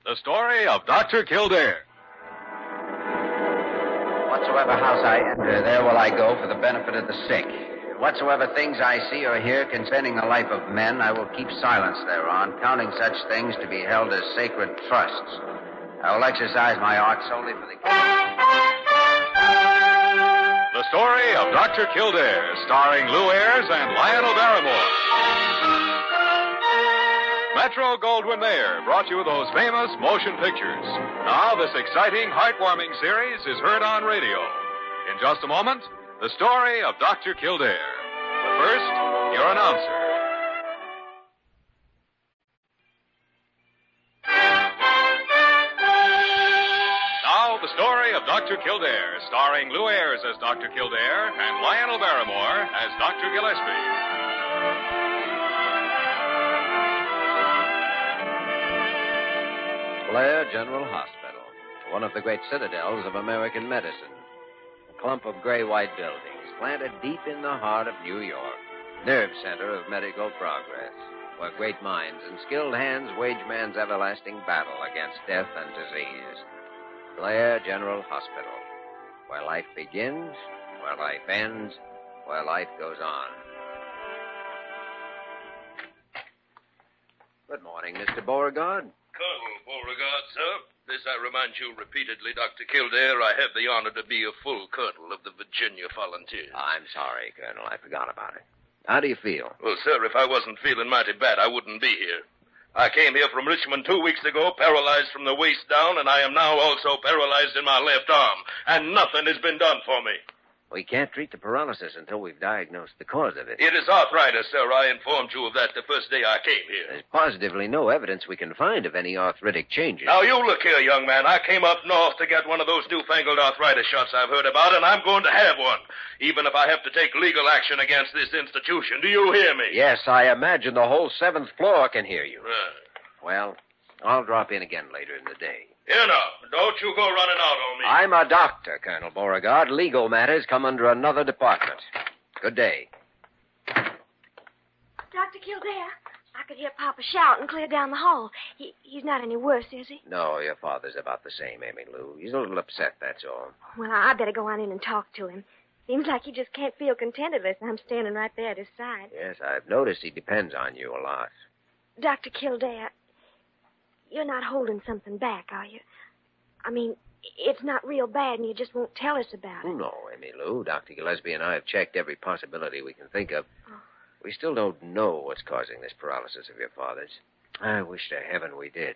The story of Dr. Kildare. Whatsoever house I enter, there will I go for the benefit of the sick. Whatsoever things I see or hear concerning the life of men, I will keep silence thereon, counting such things to be held as sacred trusts. I will exercise my art solely for the... The story of Dr. Kildare, starring Lou Ayres and Lionel Barrymore. Metro-Goldwyn-Mayer brought you those famous motion pictures. Now this exciting, heartwarming series is heard on radio. In just a moment, the story of Dr. Kildare. But first, your announcer. Now, the story of Dr. Kildare, starring Lou Ayres as Dr. Kildare and Lionel Barrymore as Dr. Gillespie. Blair General Hospital, one of the great citadels of American medicine. A clump of gray-white buildings planted deep in the heart of New York, nerve center of medical progress, where great minds and skilled hands wage man's everlasting battle against death and disease. Blair General Hospital, where life begins, where life ends, where life goes on. Good morning, Mr. Beauregard. Colonel Beauregard, sir. This I remind you repeatedly, Dr. Kildare. I have the honor to be a full colonel of the Virginia Volunteers. I'm sorry, Colonel. I forgot about it. How do you feel? Well, sir, if I wasn't feeling mighty bad, I wouldn't be here. I came here from Richmond 2 weeks ago, paralyzed from the waist down, and I am now also paralyzed in my left arm. And nothing has been done for me. We can't treat the paralysis until we've diagnosed the cause of it. It is arthritis, sir. I informed you of that the first day I came here. There's positively no evidence we can find of any arthritic changes. Now, you look here, young man. I came up north to get one of those newfangled arthritis shots I've heard about, and I'm going to have one, even if I have to take legal action against this institution. Do you hear me? Yes, I imagine the whole 7th floor can hear you. Right. Well, I'll drop in again later in the day. Here now, don't you go running out on me. I'm a doctor, Colonel Beauregard. Legal matters come under another department. Good day. Dr. Kildare, I could hear Papa shouting clear down the hall. He's not any worse, is he? No, your father's about the same, Amy Lou. He's a little upset, that's all. Well, I better go on in and talk to him. Seems like he just can't feel contented unless I'm standing right there at his side. Yes, I've noticed he depends on you a lot. Dr. Kildare, you're not holding something back, are you? I mean, it's not real bad and you just won't tell us about it. No, Amy Lou. Dr. Gillespie and I have checked every possibility we can think of. Oh. We still don't know what's causing this paralysis of your father's. I wish to heaven we did.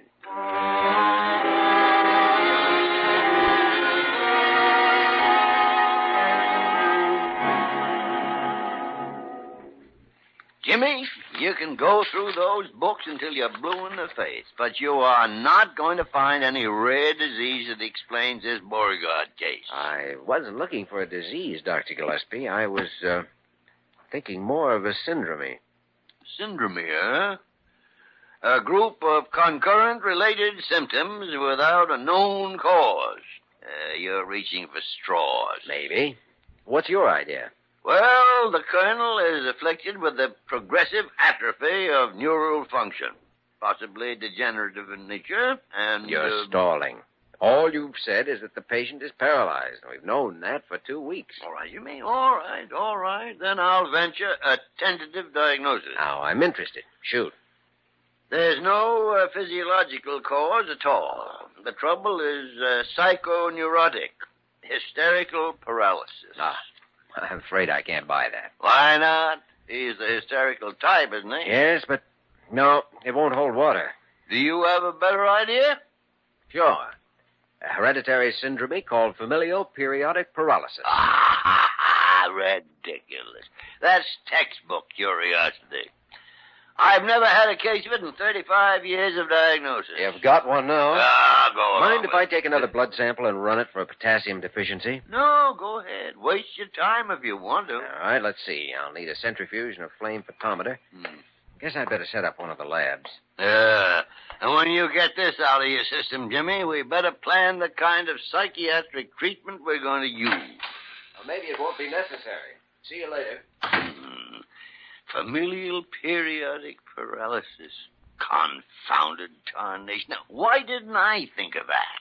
Jimmy, you can go through those books until you're blue in the face, but you are not going to find any rare disease that explains this Beauregard case. I wasn't looking for a disease, Dr. Gillespie. I was, thinking more of a syndrome. Syndrome, huh? A group of concurrent related symptoms without a known cause. You're reaching for straws. Maybe. What's your idea? Well, the colonel is afflicted with the progressive atrophy of neural function, possibly degenerative in nature, and... You're stalling. All you've said is that the patient is paralyzed. We've known that for 2 weeks. All right, you mean? All right. Then I'll venture a tentative diagnosis. Now, I'm interested. Shoot. There's no physiological cause at all. The trouble is psychoneurotic, hysterical paralysis. I'm afraid I can't buy that. Why not? He's the hysterical type, isn't he? Yes, but no, it won't hold water. Do you have a better idea? Sure. A hereditary syndrome called familial periodic paralysis. Ridiculous. That's textbook curiosity. I've never had a case of it in 35 years of diagnosis. You've got one now. Go on. Mind if I take another blood sample and run it for a potassium deficiency? No, go ahead. Waste your time if you want to. All right, let's see. I'll need a centrifuge and a flame photometer. Guess I'd better set up one of the labs. And when you get this out of your system, Jimmy, we better plan the kind of psychiatric treatment we're going to use. Well, maybe it won't be necessary. See you later. Familial periodic paralysis. Confounded tarnation. Now, why didn't I think of that?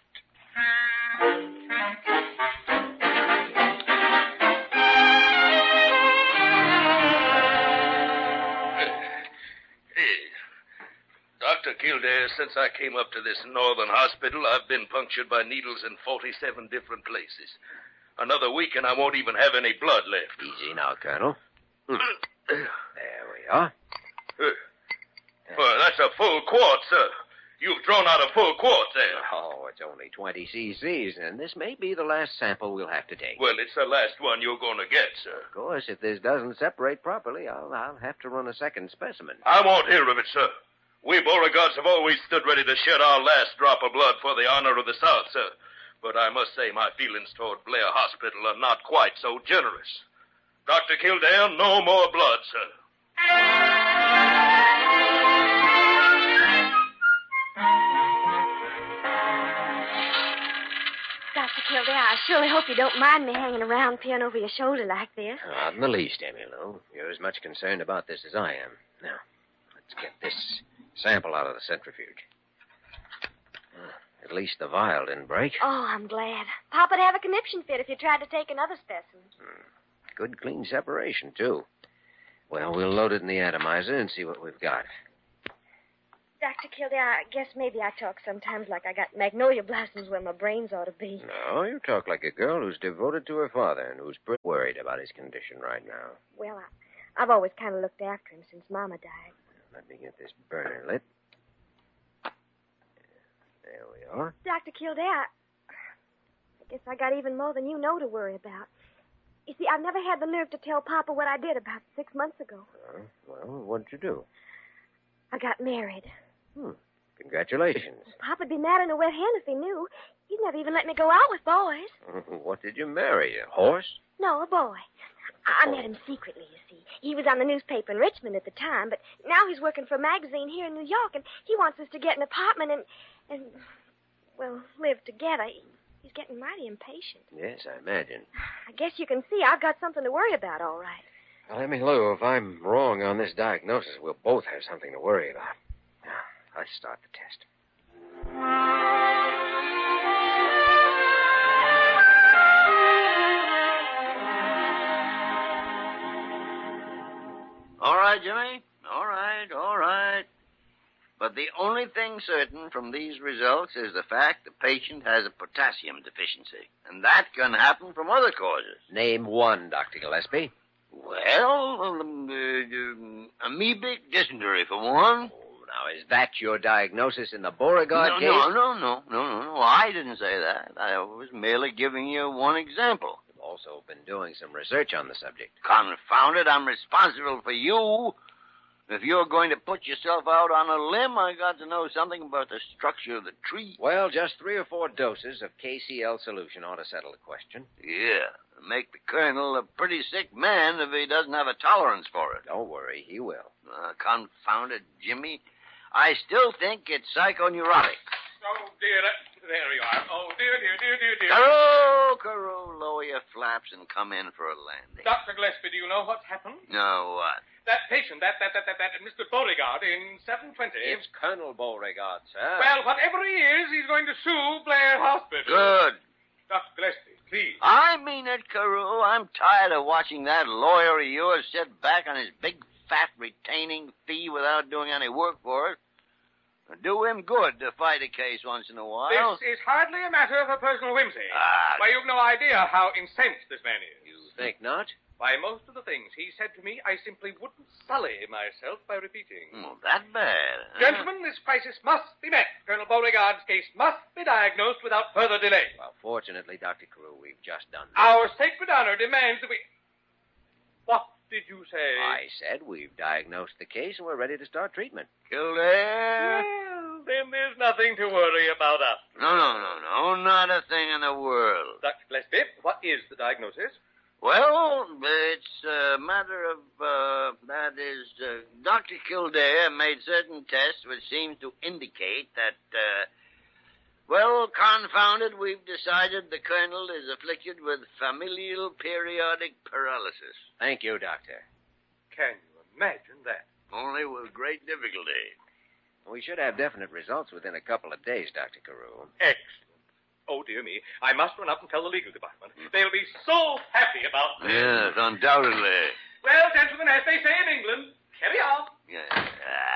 Dr. Kildare, since I came up to this northern hospital, I've been punctured by needles in 47 different places. Another week and I won't even have any blood left. Easy now, Colonel. There we are. Well, that's a full quart, sir. You've drawn out a full quart there. Oh, it's only 20 cc's, and this may be the last sample we'll have to take. Well, it's the last one you're going to get, sir. Of course, if this doesn't separate properly, I'll have to run a second specimen. I won't hear of it, sir. We Beauregards have always stood ready to shed our last drop of blood for the honor of the South, sir. But I must say my feelings toward Blair Hospital are not quite so generous. Dr. Kildare, no more blood, sir. Dr. Kildare, I surely hope you don't mind me hanging around peering over your shoulder like this. Not in the least, Emmylou. You're as much concerned about this as I am. Now, let's get this sample out of the centrifuge. At least the vial didn't break. Oh, I'm glad. Papa'd have a conniption fit if you tried to take another specimen. Good clean separation, too. Well, we'll load it in the atomizer and see what we've got. Dr. Kildare, I guess maybe I talk sometimes like I got magnolia blossoms where my brains ought to be. No, you talk like a girl who's devoted to her father and who's pretty worried about his condition right now. Well, I've always kind of looked after him since Mama died. Let me get this burner lit. There we are. Dr. Kildare, I guess I got even more than you know to worry about. You see, I've never had the nerve to tell Papa what I did about 6 months ago. Well, what'd you do? I got married. Congratulations. Papa'd be mad in a wet hen if he knew. He'd never even let me go out with boys. What did you marry? A horse? No, a boy. I met him secretly, you see. He was on the newspaper in Richmond at the time, but now he's working for a magazine here in New York, and he wants us to get an apartment and well, live together. He's getting mighty impatient. Yes, I imagine. I guess you can see I've got something to worry about, all right. Well, Emmylou, if I'm wrong on this diagnosis, we'll both have something to worry about. Now, let's start the test. All right, Jimmy. All right. But the only thing certain from these results is the fact the patient has a potassium deficiency. And that can happen from other causes. Name one, Dr. Gillespie. Well, amoebic dysentery, for one. Oh, now, is that your diagnosis in the Beauregard case? No. I didn't say that. I was merely giving you one example. You've also been doing some research on the subject. Confound it, I'm responsible for you. If you're going to put yourself out on a limb, I got to know something about the structure of the tree. Well, just 3 or 4 doses of KCl solution ought to settle the question. Yeah, make the colonel a pretty sick man if he doesn't have a tolerance for it. Don't worry, he will. Confound it, Jimmy. I still think it's psychoneurotic. Oh, dear. There you are. Oh, dear. Carew, lower your flaps and come in for a landing. Dr. Gillespie, do you know what's happened? No, what? That patient, that Mr. Beauregard in 720. It's Colonel Beauregard, sir. Well, whatever he is, he's going to sue Blair Hospital. Good. Dr. Gillespie, please. I mean it, Carew. I'm tired of watching that lawyer of yours sit back on his big, fat retaining fee without doing any work for it. It'd do him good to fight a case once in a while. This is hardly a matter of a personal whimsy. Why, you've no idea how incensed this man is. You think not? Why, most of the things he said to me, I simply wouldn't sully myself by repeating. Oh, that bad. Huh? Gentlemen, this crisis must be met. Colonel Beauregard's case must be diagnosed without further delay. Well, fortunately, Dr. Carew, we've just done that. Our sacred honor demands that we... What did you say? I said we've diagnosed the case and we're ready to start treatment. Kildare? Well, then there's nothing to worry about us. No, not a thing in the world. Dr. Gillespie, what is the diagnosis? Well, it's a matter of, Dr. Kildare made certain tests which seems to indicate that, well, confound it, we've decided the colonel is afflicted with familial periodic paralysis. Thank you, Doctor. Can you imagine that? Only with great difficulty. We should have definite results within a couple of days, Dr. Carew. Excellent. Oh, dear me. I must run up and tell the legal department. They'll be so happy about this. Yes, undoubtedly. Well, gentlemen, as they say in England, carry on. Yes.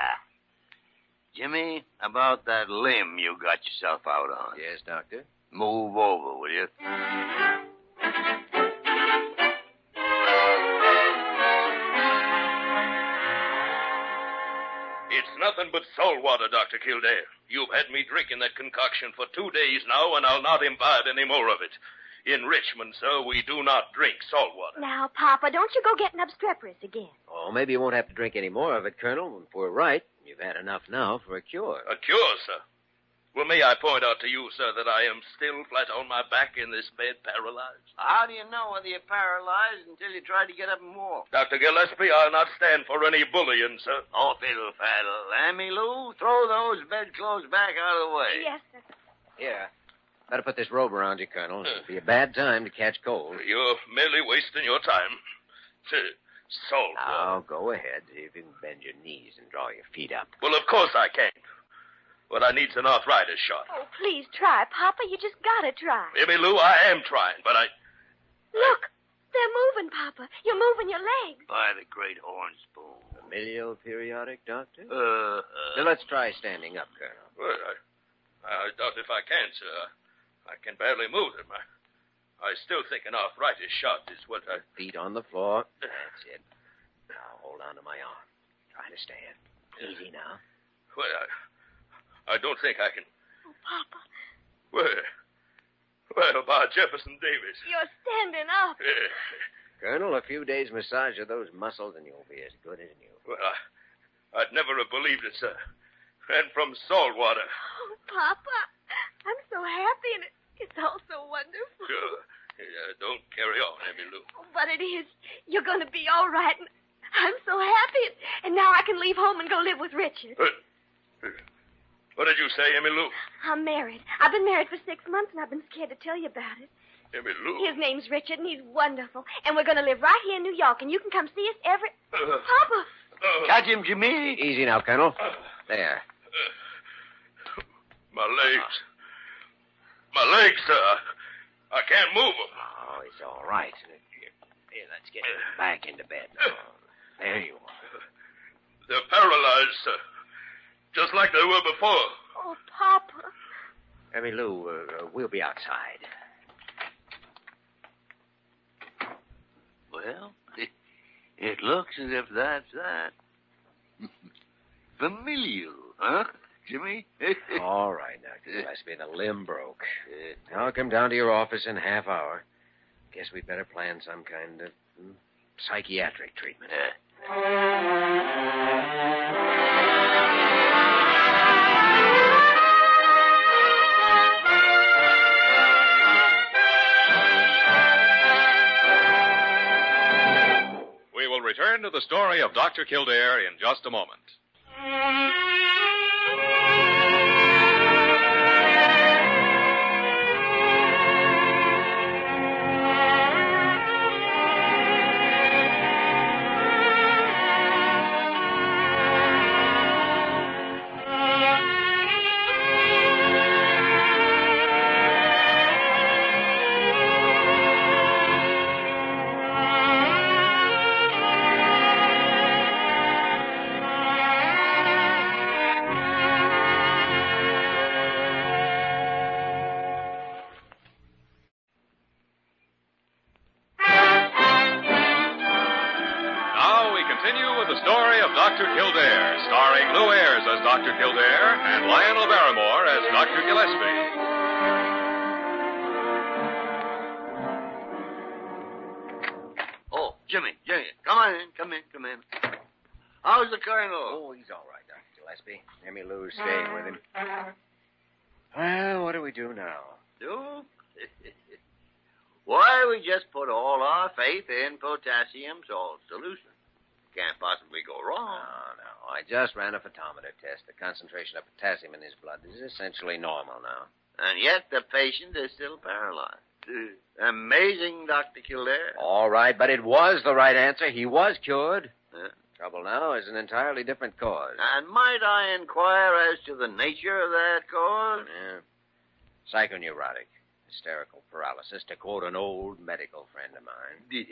Jimmy, about that limb you got yourself out on. Yes, Doctor? Move over, will you? It's nothing but salt water, Dr. Kildare. You've had me drinking that concoction for 2 days now, and I'll not imbibe any more of it. In Richmond, sir, we do not drink salt water. Now, Papa, don't you go getting obstreperous again. Oh, maybe you won't have to drink any more of it, Colonel. If we're right, you've had enough now for a cure. A cure, sir? Well, may I point out to you, sir, that I am still flat on my back in this bed, paralyzed? How do you know whether you're paralyzed until you try to get up and walk? Dr. Gillespie, I'll not stand for any bullying, sir. Oh, fiddle faddle. Lammy Lou, throw those bedclothes back out of the way. Yes, sir. Here. Better put this robe around you, Colonel. It'll be a bad time to catch cold. You're merely wasting your time. Salt water. Now, go ahead. See if you can bend your knees and draw your feet up. Well, of course I can. But I needs an arthritis shot. Oh, please try, Papa. You just gotta try. Maybe, Lou, I am trying, but I... Look, they're moving, Papa. You're moving your legs. By the great horn spoon. Familial periodic, Doctor? Now So let's try standing up, Colonel. Well, I doubt if I can, sir. I can barely move them. I still think an arthritis shot is what I... Feet on the floor. That's it. Now, hold on to my arm. Try to stand. Easy now. Well, I don't think I can... Oh, Papa, Well, by Jefferson Davis. you're standing up. Colonel, a few days massage of those muscles and you'll be as good as new. Well, I'd never have believed it, sir. And from salt water. Oh, Papa, I'm so happy, and it's all so wonderful. Sure. Don't carry on, Emmy Lou. Oh, but it is. You're going to be all right, and I'm so happy. And now I can leave home and go live with Richard. What did you say, Emmy Lou? I'm married. I've been married for 6 months, and I've been scared to tell you about it. Emmy Lou? His name's Richard, and he's wonderful. And we're going to live right here in New York, and you can come see us every... Papa! Catch him, Jimmy. Easy now, Colonel. There. My legs. My legs, sir. I can't move them. Oh, it's all right. Here, let's get back into bed now. There you are. They're paralyzed, sir. Just like they were before. Oh, Papa. Emmy Lou, we'll be outside. Well, it looks as if that's that. Familial, huh, Jimmy? All right, Dr. Gillespie. The limb broke. I'll come down to your office in a half hour. Guess we'd better plan some kind of psychiatric treatment. We will return to the story of Dr. Kildare in just a moment. Dr. Kildare, starring Lou Ayres as Dr. Kildare and Lionel Barrymore as Dr. Gillespie. Oh, Jimmy, come in. How's the colonel? Oh, he's all right, Dr. Gillespie. Emmy Lou's staying with him. Well, what do we do now? Do? Why, we just put all our faith in potassium salt solution. Can't possibly go wrong. No. I just ran a photometer test. The concentration of potassium in his blood is essentially normal now. And yet the patient is still paralyzed. Amazing, Dr. Kildare. All right, but it was the right answer. He was cured. Trouble now is an entirely different cause. And might I inquire as to the nature of that cause? Yeah. Psychoneurotic. Hysterical paralysis, to quote an old medical friend of mine.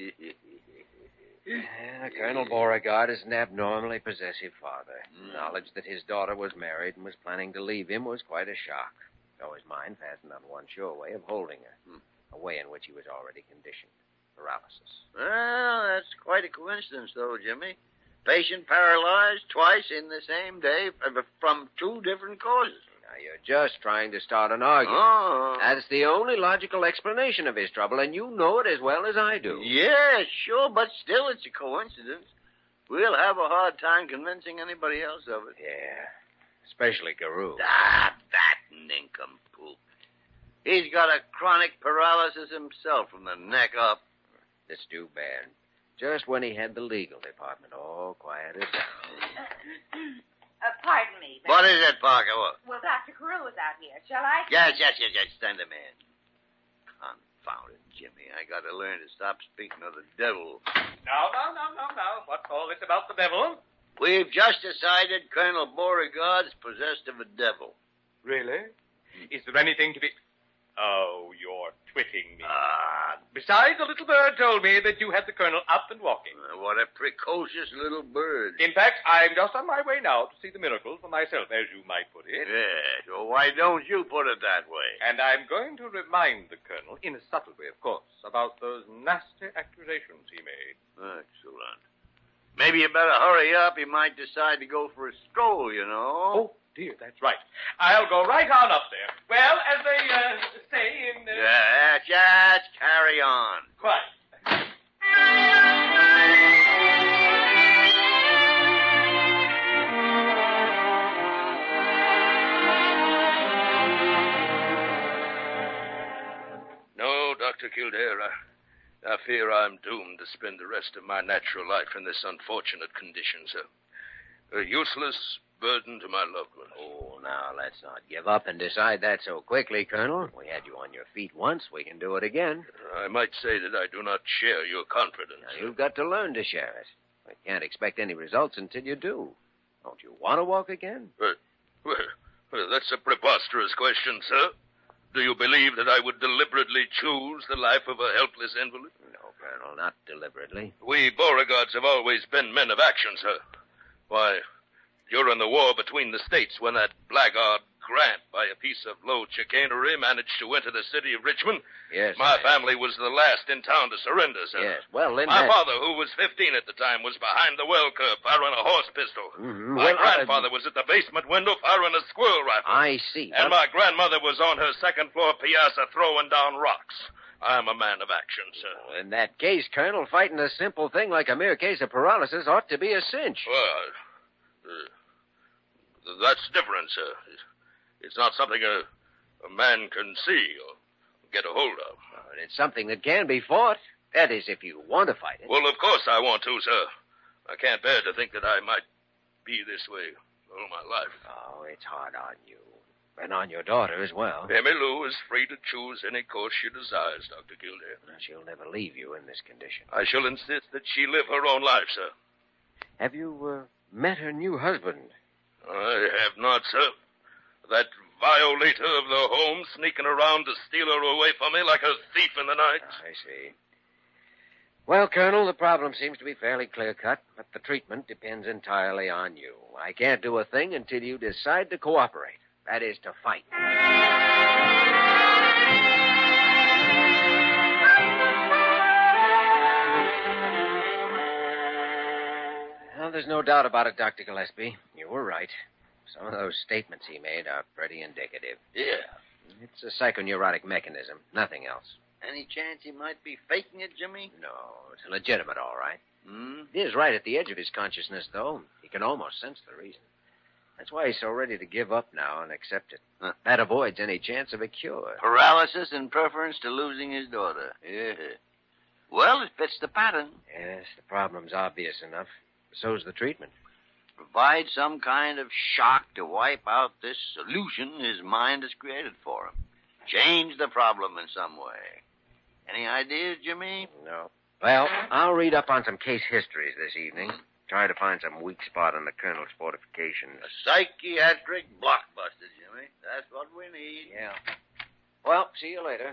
Colonel Beauregard is an abnormally possessive father. Knowledge that his daughter was married and was planning to leave him was quite a shock. Though his mind fastened on one sure way of holding her. A way in which he was already conditioned. Paralysis. Well, that's quite a coincidence, though, Jimmy. Patient paralyzed twice in the same day from two different causes. Now, you're just trying to start an argument. Oh. That's the only logical explanation of his trouble, and you know it as well as I do. Yeah, sure, but still it's a coincidence. We'll have a hard time convincing anybody else of it. Yeah, especially Carew. Ah, that nincompoop. He's got a chronic paralysis himself from the neck up. It's too bad. Just when he had the legal department all quieted down. Pardon me. What is it, Parker? Well, Dr. Carew is out here. Shall I? Yes. Send him in. Confound it, Jimmy. I got to learn to stop speaking of the devil. Now. What's all this about the devil? We've just decided Colonel Beauregard's possessed of a devil. Really? Is there anything to be... Oh, you're twitting me. Besides, the little bird told me that you had the colonel up and walking. What a precocious little bird. In fact, I'm just on my way now to see the miracle for myself, as you might put it. Yes, well, why don't you put it that way? And I'm going to remind the colonel, in a subtle way, of course, about those nasty accusations he made. Excellent. Maybe you better hurry up. He might decide to go for a stroll, you know. Oh, dear, that's right. I'll go right on up there. Well, as they say in... Yeah, just carry on. Quite. No, Dr. Kildare, I fear I'm doomed to spend the rest of my natural life in this unfortunate condition, sir. A useless burden to my loved ones. Oh, now, let's not give up and decide that so quickly, Colonel. We had you on your feet once. We can do it again. I might say that I do not share your confidence. Now, you've got to learn to share it. We can't expect any results until you do. Don't you want to walk again? Well, that's a preposterous question, sir. Do you believe that I would deliberately choose the life of a helpless invalid? No, Colonel, not deliberately. We Beauregards have always been men of action, sir. Why, during the war between the states, when that blackguard Grant, by a piece of low chicanery, managed to enter the city of Richmond, yes, my family was the last in town to surrender, sir. Yes, well, then my father, who was 15 at the time, was behind the well curb firing a horse pistol. Mm-hmm. My grandfather was at the basement window firing a squirrel rifle. I see. And my grandmother was on her second-floor piazza throwing down rocks. I'm a man of action, sir. Well, in that case, Colonel, fighting a simple thing like a mere case of paralysis ought to be a cinch. Well, that's different, sir. It's not something a man can see or get a hold of. But it's something that can be fought. That is, if you want to fight it. Well, of course I want to, sir. I can't bear to think that I might be this way all my life. Oh, it's hard on you. And on your daughter as well. Emmy Lou is free to choose any course she desires, Dr. Kildare. She'll never leave you in this condition. I shall insist that she live her own life, sir. Have you met her new husband? I have not, sir. That violator of the home sneaking around to steal her away from me like a thief in the night. I see. Well, Colonel, the problem seems to be fairly clear-cut, but the treatment depends entirely on you. I can't do a thing until you decide to cooperate. That is, to fight. Well, there's no doubt about it, Dr. Gillespie. You were right. Some of those statements he made are pretty indicative. Yeah. It's a psychoneurotic mechanism, nothing else. Any chance he might be faking it, Jimmy? No, it's legitimate, all right. Hmm? He is right at the edge of his consciousness, though. He can almost sense the reason. That's why he's so ready to give up now and accept it. Huh. That avoids any chance of a cure. Paralysis in preference to losing his daughter. Yeah. Well, it fits the pattern. Yes, the problem's obvious enough. So's the treatment. Provide some kind of shock to wipe out this solution his mind has created for him. Change the problem in some way. Any ideas, Jimmy? No. Well, I'll read up on some case histories this evening. Try to find some weak spot on the colonel's fortifications. A psychiatric blockbuster, Jimmy. That's what we need. Yeah. Well, see you later.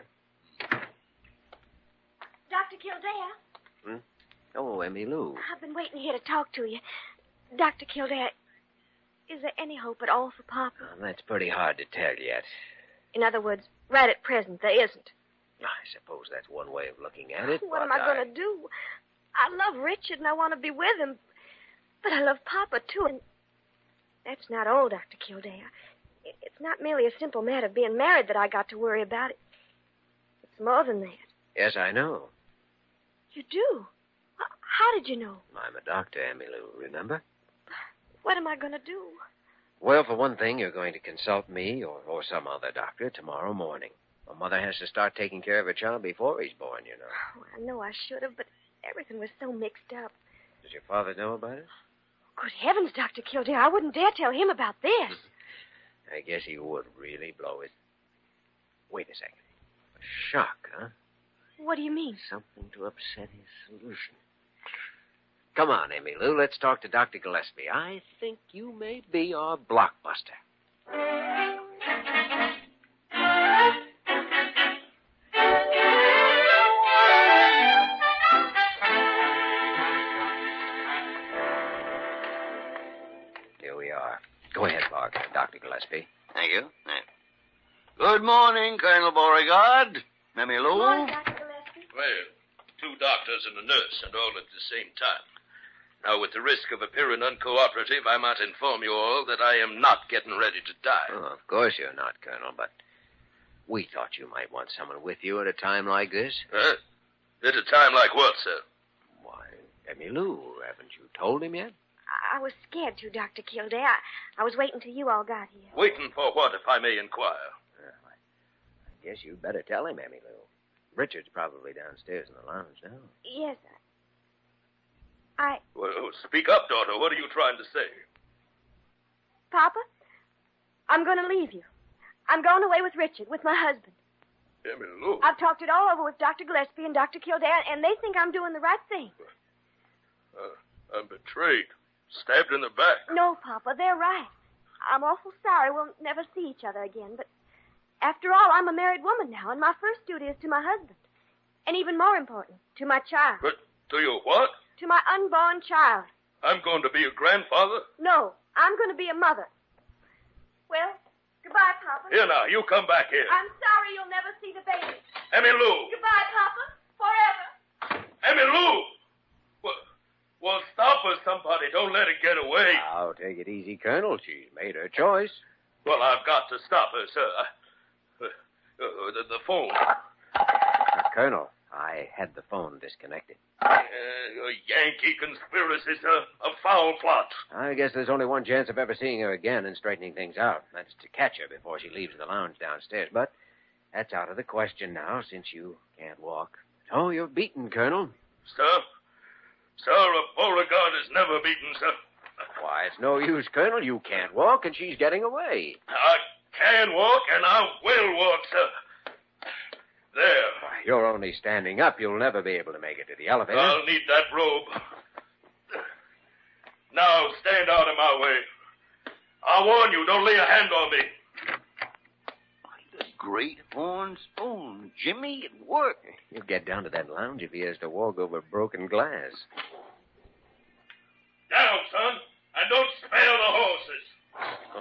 Dr. Kildare, Oh, Emmy Lou. I've been waiting here to talk to you. Dr. Kildare, is there any hope at all for Papa? Well, that's pretty hard to tell yet. In other words, right at present, there isn't. I suppose that's one way of looking at it. What am I going to do? I love Richard and I want to be with him. But I love Papa, too, and that's not all, Dr. Kildare. It's not merely a simple matter of being married that I got to worry about. It's more than that. Yes, I know. You do? How did you know? I'm a doctor, Emmy Lou, remember? What am I going to do? Well, for one thing, you're going to consult me or some other doctor tomorrow morning. My mother has to start taking care of her child before he's born, you know. Oh, I know I should have, but everything was so mixed up. Does your father know about it? Good heavens, Dr. Kildare, I wouldn't dare tell him about this. I guess he would really blow his... Wait a second. A shock, huh? What do you mean? Something to upset his solution. Come on, Emmy Lou, let's talk to Dr. Gillespie. I think you may be our blockbuster. Here we are. Go ahead, Dr. Gillespie. Thank you. Good morning, Colonel Beauregard. Emmy Lou. Good morning, Dr. Gillespie. Well, 2 doctors and a nurse, and all at the same time. Now, with the risk of appearing uncooperative, I might inform you all that I am not getting ready to die. Oh, of course you're not, Colonel, but we thought you might want someone with you at a time like this. Huh? At a time like what, sir? Why, Emmy Lou, haven't you told him yet? I was scared to, Dr. Kildare. I was waiting till you all got here. Waiting for what, if I may inquire? Well, I guess you'd better tell him, Emmy Lou. Richard's probably downstairs in the lounge now. Yes, Well, speak up, daughter. What are you trying to say? Papa, I'm going to leave you. I'm going away with Richard, with my husband. Emmy Lou. I've talked it all over with Dr. Gillespie and Dr. Kildare, and they think I'm doing the right thing. I'm betrayed. Stabbed in the back. No, Papa, they're right. I'm awful sorry we'll never see each other again, but after all, I'm a married woman now, and my first duty is to my husband. And even more important, to my child. But to you what? To my unborn child. I'm going to be a grandfather? No, I'm going to be a mother. Well, goodbye, Papa. Here now, you come back here. I'm sorry you'll never see the baby. Emmy Lou. Goodbye, Papa. Forever. Emmy Lou. Well, stop her, somebody. Don't let her get away. Now, take it easy, Colonel. She's made her choice. Well, I've got to stop her, sir. The phone. Colonel, I had the phone disconnected. A Yankee conspiracy, sir. A foul plot. I guess there's only one chance of ever seeing her again and straightening things out. That's to catch her before she leaves the lounge downstairs. But that's out of the question now, since you can't walk. So you're beaten, Colonel. Sir, a Beauregard is never beaten, sir. Why, it's no use, Colonel. You can't walk, and she's getting away. I can walk, and I will walk, sir. There. Why, you're only standing up. You'll never be able to make it to the elevator. I'll need that robe. Now, stand out of my way. I warn you, don't lay a hand on me. The great horn spoon. Jimmy, it worked. He'll get down to that lounge if he has to walk over broken glass. Down, son, and don't spare the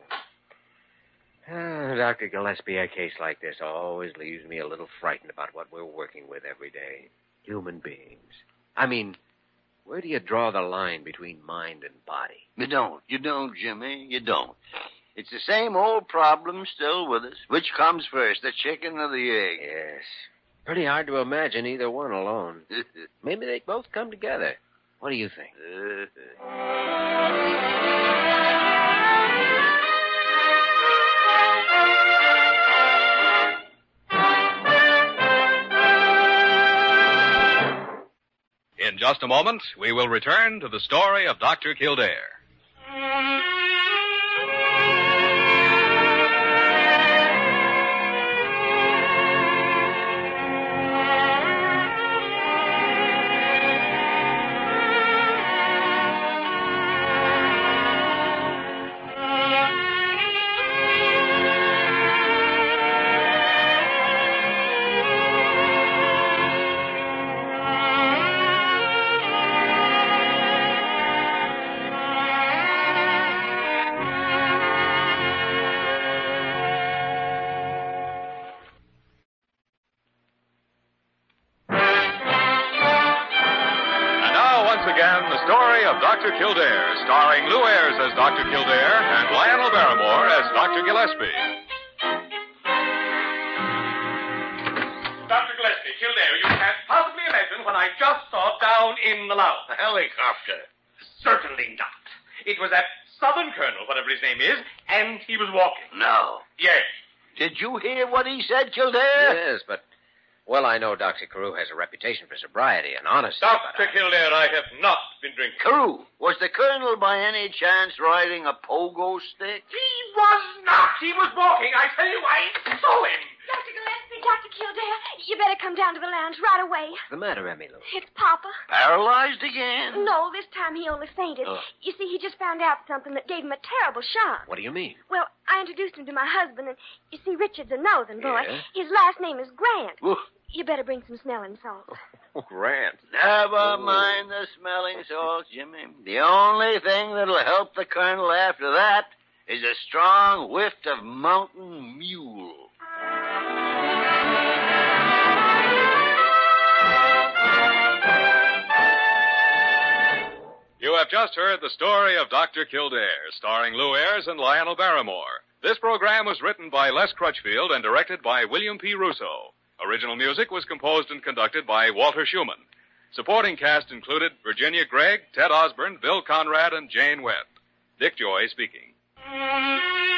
horses. Dr. Gillespie, a case like this always leaves me a little frightened about what we're working with every day. Human beings. I mean, where do you draw the line between mind and body? You don't, Jimmy. You don't. It's the same old problem still with us. Which comes first, the chicken or the egg? Yes. Pretty hard to imagine either one alone. Maybe they both come together. What do you think? In just a moment, we will return to the story of Dr. Kildare. story of Dr. Kildare, starring Lou Ayres as Dr. Kildare and Lionel Barrymore as Dr. Gillespie. Dr. Gillespie, Kildare, you can't possibly imagine what I just saw down in the lounge. A helicopter. Certainly not. It was that Southern Colonel, whatever his name is, and he was walking. No. Yes. Did you hear what he said, Kildare? Yes, but... Well, I know Dr. Carew has a reputation for sobriety and honesty, Dr. Kildare, I have not been drinking. Carew, was the Colonel by any chance riding a pogo stick? He was not. He was walking. I tell you, I saw him. Dr. Gillespie, Dr. Kildare, you better come down to the lounge right away. What's the matter, Emmylou? It's Papa. Paralyzed again? No, this time he only fainted. Oh. You see, he just found out something that gave him a terrible shock. What do you mean? Well, I introduced him to my husband, and you see, Richard's a northern boy. Yes? His last name is Grant. Oof. You better bring some smelling salts. Grant. Never mind the smelling salts, Jimmy. The only thing that'll help the Colonel after that is a strong whiff of mountain mule. You have just heard the story of Dr. Kildare, starring Lou Ayres and Lionel Barrymore. This program was written by Les Crutchfield and directed by William P. Russo. Original music was composed and conducted by Walter Schumann. Supporting cast included Virginia Gregg, Ted Osborne, Bill Conrad, and Jane Webb. Dick Joy speaking.